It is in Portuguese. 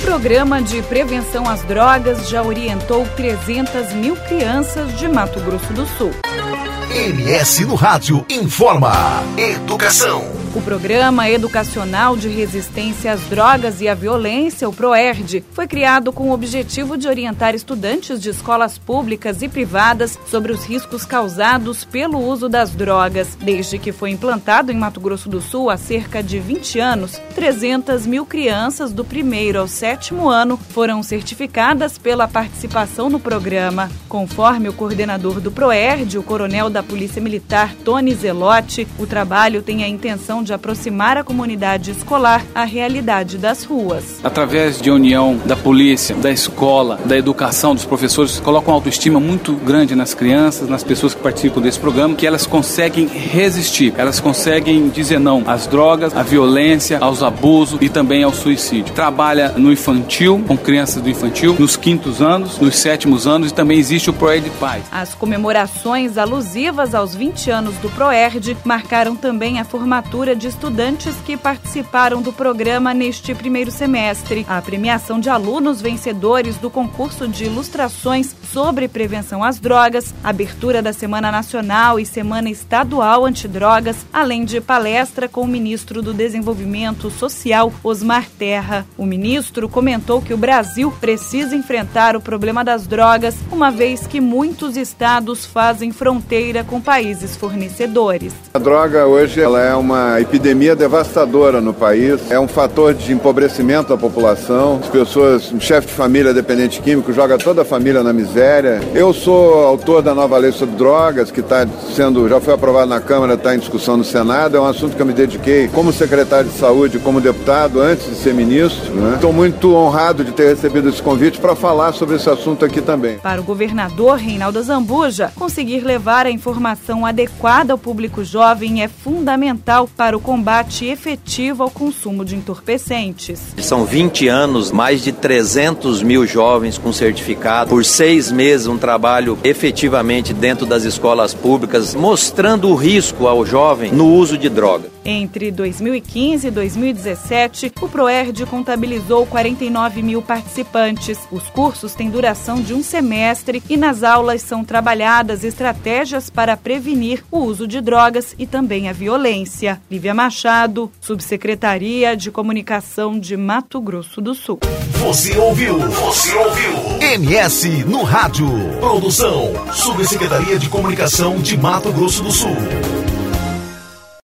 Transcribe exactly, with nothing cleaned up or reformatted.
Programa de Prevenção às Drogas já orientou trezentas mil crianças de Mato Grosso do Sul. M S no Rádio informa. Educação. O Programa Educacional de Resistência às Drogas e à Violência, o PROERD, foi criado com o objetivo de orientar estudantes de escolas públicas e privadas sobre os riscos causados pelo uso das drogas. Desde que foi implantado em Mato Grosso do Sul há cerca de vinte anos, trezentas mil crianças do primeiro ao sétimo ano foram certificadas pela participação no programa. Conforme o coordenador do PROERD, o coronel da Polícia Militar, Tony Zelotti, o trabalho tem a intenção de aproximar a comunidade escolar à realidade das ruas. Através de união da polícia, da escola, da educação, dos professores, colocam uma autoestima muito grande nas crianças, nas pessoas que participam desse programa, que elas conseguem resistir, elas conseguem dizer não às drogas, à violência, aos abusos e também ao suicídio. Trabalha no infantil, com crianças do infantil, nos quintos anos, nos sétimos anos, e também existe o PROERD Paz. As comemorações alusivas aos vinte anos do PROERD marcaram também a formatura de estudantes que participaram do programa neste primeiro semestre. A premiação de alunos vencedores do concurso de ilustrações sobre prevenção às drogas, abertura da Semana Nacional e Semana Estadual Antidrogas, além de palestra com o ministro do Desenvolvimento Social, Osmar Terra. O ministro comentou que o Brasil precisa enfrentar o problema das drogas, uma vez que muitos estados fazem fronteira com países fornecedores. A droga hoje ela é uma epidemia devastadora no país, é um fator de empobrecimento da população. As pessoas, um chefe de família dependente químico joga toda a família na miséria. Eu sou autor da nova lei sobre drogas, que está sendo, já foi aprovada na Câmara, está em discussão no Senado. É um assunto que eu me dediquei como secretário de saúde, como deputado, antes de ser ministro. Né? Estou muito honrado de ter recebido esse convite para falar sobre esse assunto aqui também. Para o governador Reinaldo Azambuja, conseguir levar a informação adequada ao público jovem é fundamental para o combate efetivo ao consumo de entorpecentes. São vinte anos, mais de trezentos mil jovens com certificado, por seis meses um trabalho efetivamente dentro das escolas públicas, mostrando o risco ao jovem no uso de droga. Entre dois mil e quinze e dois mil e dezessete, o PROERD contabilizou quarenta e nove mil participantes. Os cursos têm duração de um semestre e nas aulas são trabalhadas estratégias para prevenir o uso de drogas e também a violência. Lívia Machado, Subsecretaria de Comunicação de Mato Grosso do Sul. Você ouviu? Você ouviu? M S no Rádio. Produção, Subsecretaria de Comunicação de Mato Grosso do Sul.